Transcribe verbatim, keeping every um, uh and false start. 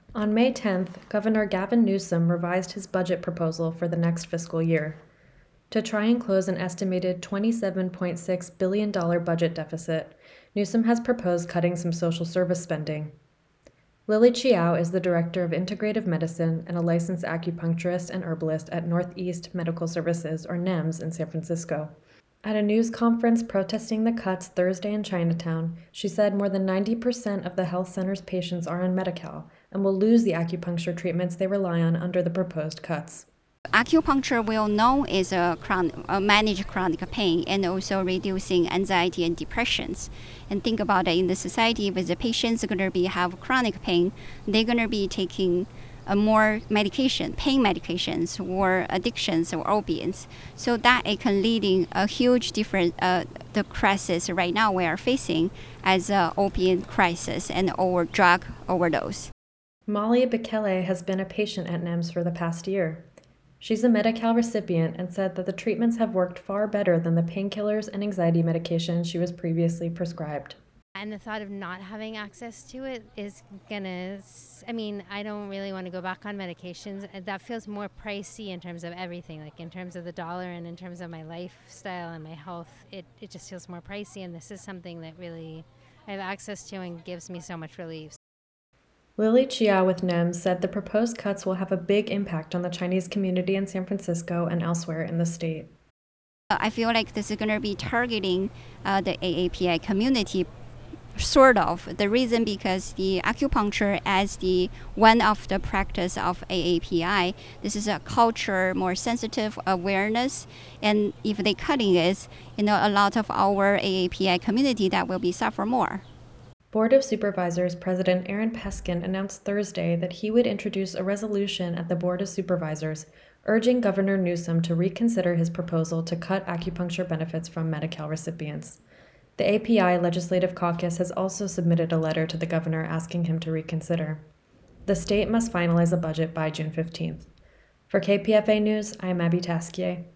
On May tenth, Governor Gavin Newsom revised his budget proposal for the next fiscal year. To try and close an estimated twenty-seven point six billion dollars budget deficit, Newsom has proposed cutting some social service spending. Lily Chiao is the Director of Integrative Medicine and a licensed acupuncturist and herbalist at Northeast Medical Services, or NEMS, in San Francisco. At a news conference protesting the cuts Thursday in Chinatown, she said more than ninety percent of the health center's patients are on Medi-Cal and will lose the acupuncture treatments they rely on under the proposed cuts. Acupuncture will know is a, chron- a manage chronic pain and also reducing anxiety and depressions. And think about it in the society, if the patients are going to be have chronic pain, they're going to be taking a more medication, pain medications or addictions or opiates. So that it can leading a huge different uh, the crisis right now we are facing as a opiate crisis and or drug overdose. Molly Bekele has been a patient at NEMS for the past year. She's a Medi-Cal recipient and said that the treatments have worked far better than the painkillers and anxiety medications she was previously prescribed. And the thought of not having access to it is gonna, I mean, I don't really want to go back on medications. That feels more pricey in terms of everything, like in terms of the dollar and in terms of my lifestyle and my health. It, it just feels more pricey, and this is something that really I have access to and gives me so much relief. Lily Chiao with NEMS said the proposed cuts will have a big impact on the Chinese community in San Francisco and elsewhere in the state. I feel like this is going to be targeting uh, the A A P I community, sort of. The reason because the acupuncture as the one of the practice of A A P I, this is a culture more sensitive awareness, and if they cutting it, you know, a lot of our A A P I community that will be suffer more. Board of Supervisors President Aaron Peskin announced Thursday that he would introduce a resolution at the Board of Supervisors urging Governor Newsom to reconsider his proposal to cut acupuncture benefits from Medi-Cal recipients. The A P I Legislative Caucus has also submitted a letter to the governor asking him to reconsider. The state must finalize a budget by June fifteenth. For K P F A News, I am Abby Taskier.